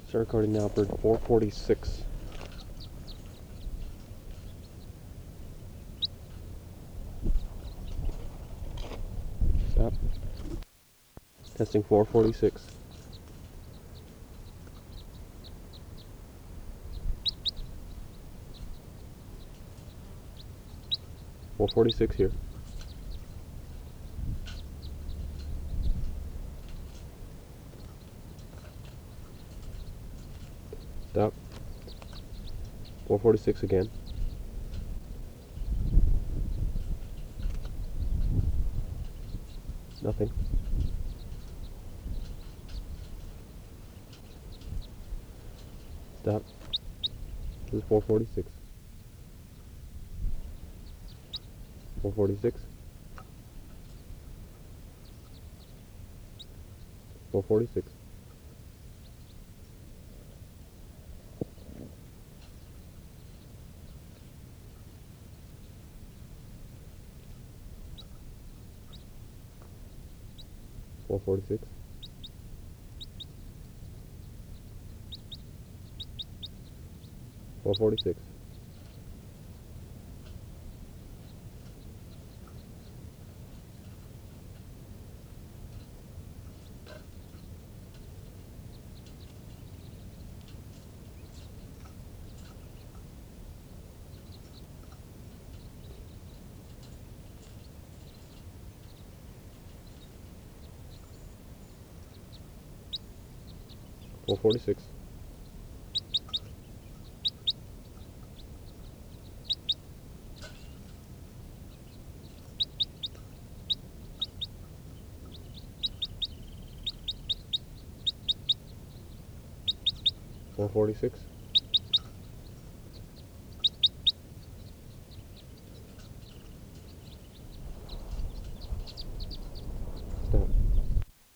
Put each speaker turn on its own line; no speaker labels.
Start recording now, bird 446. Stop. Testing 446. .446 here. Stop. 446 again. Nothing. Stop. This is 446. 446. 446. 446. 446. 446. 446.